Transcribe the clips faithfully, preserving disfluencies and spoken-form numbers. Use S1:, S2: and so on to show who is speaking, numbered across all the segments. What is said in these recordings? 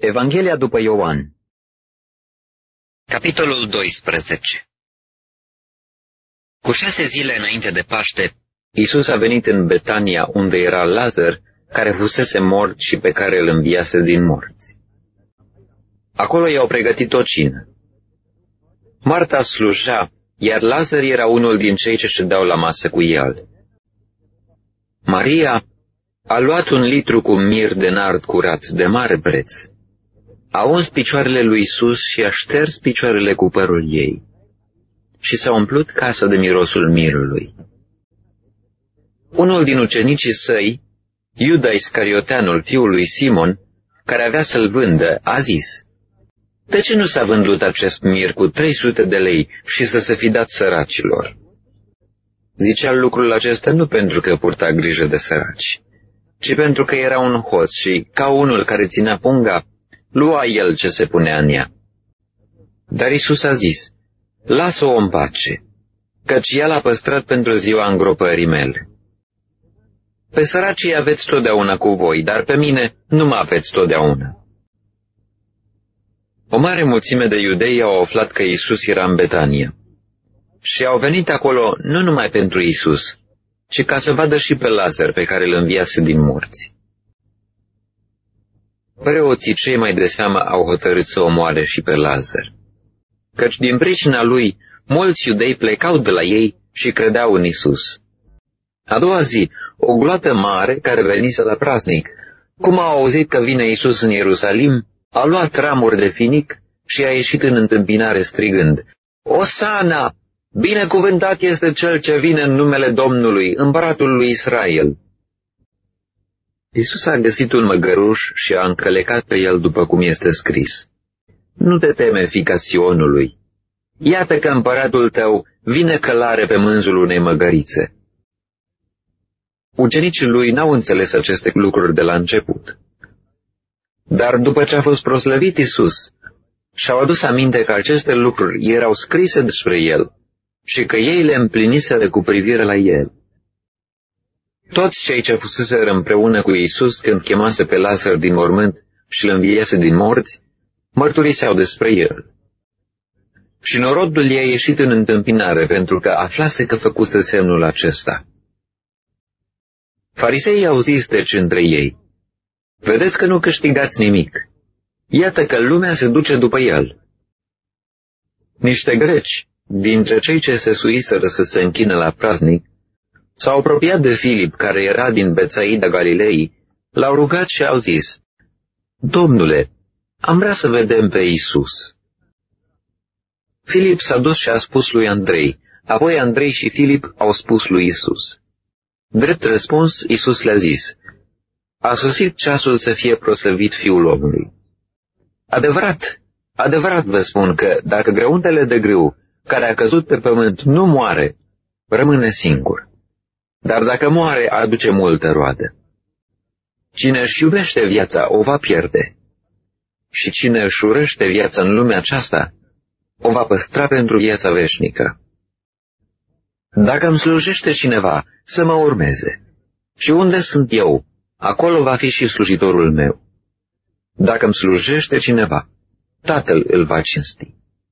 S1: Evanghelia după Ioan.
S2: Capitolul doisprezece. Cu șase zile înainte de Paște,
S1: Iisus a venit în Betania, unde era Lazar, care fusese mort și pe care îl înviase din morți. Acolo i-au pregătit o cină. Marta slujea, iar Lazar era unul din cei ce ședeau la masă cu el. Maria a luat un litru cu mir de nard curat de mare preț. A uns picioarele lui Iisus și a șters picioarele cu părul ei. Și s-a umplut casa de mirosul mirului. Unul din ucenicii săi, Iuda Iscarioteanul, fiul lui Simon, care avea să-l vândă, a zis: de ce nu s-a vândut acest mir cu trei sute de lei și să se fi dat săracilor? Zicea lucrul acesta nu pentru că purta grijă de săraci, ci pentru că era un hoț și, ca unul care ținea punga, lua el ce se punea în ea. Dar Iisus a zis: lasă-o în pace, căci ea l-a păstrat pentru ziua îngropării mele. Pe săracii aveți totdeauna cu voi, dar pe mine nu mă aveți totdeauna. O mare mulțime de iudei au aflat că Iisus era în Betania și au venit acolo nu numai pentru Iisus, ci ca să vadă și pe Lazar pe care îl înviase din morți. Preoții cei mai de seamă au hotărât să omoare și pe Lazar, căci din pricina lui mulți iudei plecau de la ei și credeau în Iisus. A doua zi, o gloată mare care venise la praznic, cum a auzit că vine Iisus în Ierusalim, a luat ramuri de finic și a ieșit în întâmpinare strigând: Osana! Binecuvântat este cel ce vine în numele Domnului, împăratul lui Israel. Iisus a găsit un măgăruș și a încălecat pe el după cum este scris: nu te teme, fiica Sionului, iată că împăratul tău vine călare pe mânzul unei măgărițe. Ucenicii lui n-au înțeles aceste lucruri de la început. Dar după ce a fost proslăvit Iisus, și-au adus aminte că aceste lucruri erau scrise despre el și că ei le împliniseră cu privire la el. Toți cei ce fuseseră împreună cu Iisus când chemase pe Lazar din mormânt și îl înviese din morți, mărturiseau despre el. Și norodul i-a ieșit în întâmpinare pentru că aflase că făcuse semnul acesta. Fariseii au zis deci între ei: vedeți că nu câștigați nimic. Iată că lumea se duce după el. Niște greci, dintre cei ce se suiseră să se închină la praznic, s-au apropiat de Filip, care era din Betsaida Galilei, l-au rugat și au zis: Domnule, am vrea să vedem pe Iisus. Filip s-a dus și a spus lui Andrei, apoi Andrei și Filip au spus lui Iisus. Drept răspuns, Iisus le-a zis: a sosit ceasul să fie proslăvit Fiul omului. Adevărat, adevărat vă spun că dacă grăuntele de grâu care a căzut pe pământ nu moare, rămâne singur. Dar dacă moare, aduce multă roadă. Cine își iubește viața, o va pierde. Și cine își urăște viața în lumea aceasta, o va păstra pentru viața veșnică. Dacă îmi slujește cineva, să mă urmeze. Și unde sunt eu, acolo va fi și slujitorul meu. Dacă îmi slujește cineva, Tatăl îl va cinsti.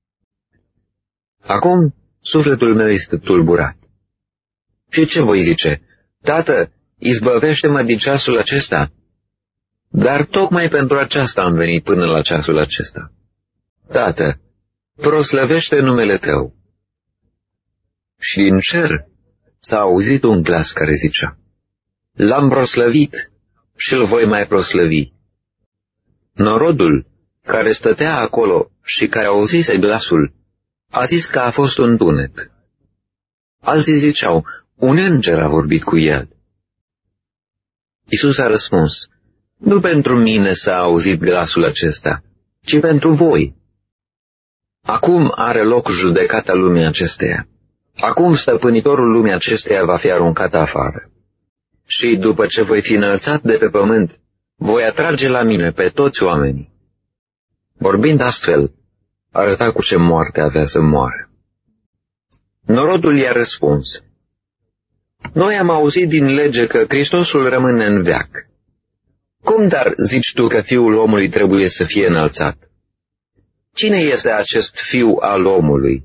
S1: Acum, sufletul meu este tulburat. Și ce voi zice? Tată, izbăvește-mă din ceasul acesta? Dar tocmai pentru aceasta am venit până la ceasul acesta. Tată, proslăvește numele tău. Și din cer s-a auzit un glas care zicea: l-am proslăvit și îl voi mai proslăvi. Norodul, care stătea acolo și care auzise glasul, a zis că a fost un tunet. Alții ziceau: un înger a vorbit cu el. Iisus a răspuns: nu pentru mine s-a auzit glasul acesta, ci pentru voi. Acum are loc judecata lumii acesteia. Acum stăpânitorul lumii acesteia va fi aruncat afară. Și după ce voi fi înălțat de pe pământ, voi atrage la mine pe toți oamenii. Vorbind astfel, arăta cu ce moarte avea să moară. Norodul i-a răspuns: noi am auzit din lege că Hristosul rămâne în veac. Cum dar zici tu că Fiul omului trebuie să fie înălțat? Cine este acest Fiu al omului?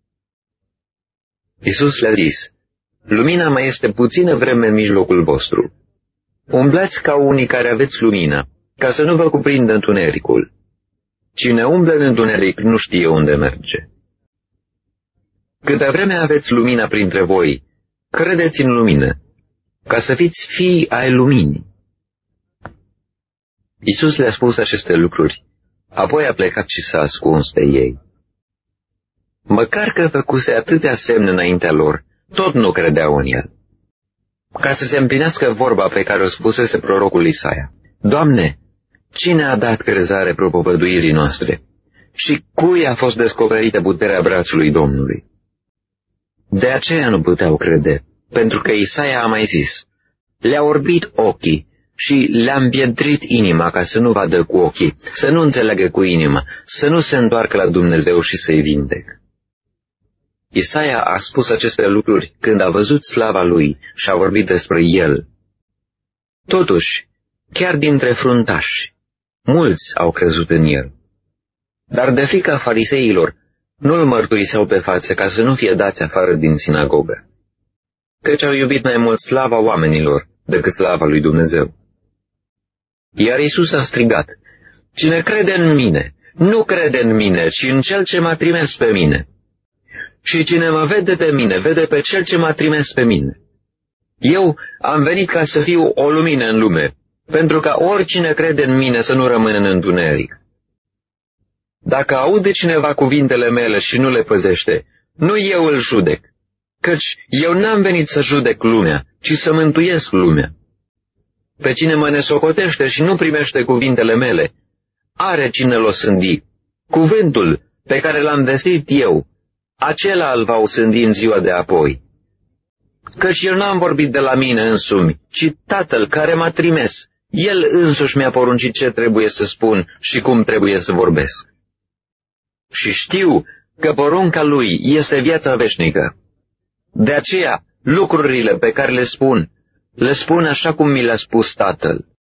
S1: Iisus le-a zis, lumina mai este puțină vreme în mijlocul vostru. Umblați ca unii care aveți lumină, ca să nu vă cuprindă întunericul. Cine umblă în întuneric nu știe unde merge. Câtă vreme aveți lumina printre voi, credeți în lumină, ca să fiți fii ai luminii. Iisus le-a spus aceste lucruri, apoi a plecat și s-a ascuns de ei. Măcar că făcuse atâtea semne înaintea lor, tot nu credeau în el. Ca să se împlinească vorba pe care o spusese prorocul Isaia, Doamne, cine a dat crezare propovăduirii noastre? Și cui a fost descoperită puterea brațului Domnului? De aceea nu puteau crede, pentru că Isaia a mai zis, le-a orbit ochii și le-a împietrit inima ca să nu vadă cu ochii, să nu înțeleagă cu inima, să nu se întoarcă la Dumnezeu și să-i vindec. Isaia a spus aceste lucruri când a văzut slava lui și a vorbit despre el. Totuși, chiar dintre fruntași, mulți au crezut în el. Dar de frica fariseilor, nu-l mărturiseau pe față ca să nu fie dați afară din sinagogă, căci au iubit mai mult slava oamenilor decât slava lui Dumnezeu. Iar Iisus a strigat, cine crede în mine, nu crede în mine, ci în cel ce m-a trimis pe mine. Și cine mă vede pe mine, vede pe cel ce m-a trimis pe mine. Eu am venit ca să fiu o lumină în lume, pentru ca oricine crede în mine să nu rămână în întuneric. Dacă aude cineva cuvintele mele și nu le păzește, nu eu îl judec, căci eu n-am venit să judec lumea, ci să mântuiesc lumea. Pe cine mă nesocotește și nu primește cuvintele mele, are cine l-o sândi. Cuvântul pe care l-am vestit eu, acela îl va osândi în ziua de apoi. Căci eu n-am vorbit de la mine însumi, ci Tatăl care m-a trimis, El însuși mi-a poruncit ce trebuie să spun și cum trebuie să vorbesc. Și știu că porunca Lui este viața veșnică. De aceea, lucrurile pe care le spun, le spun așa cum mi le-a spus Tatăl.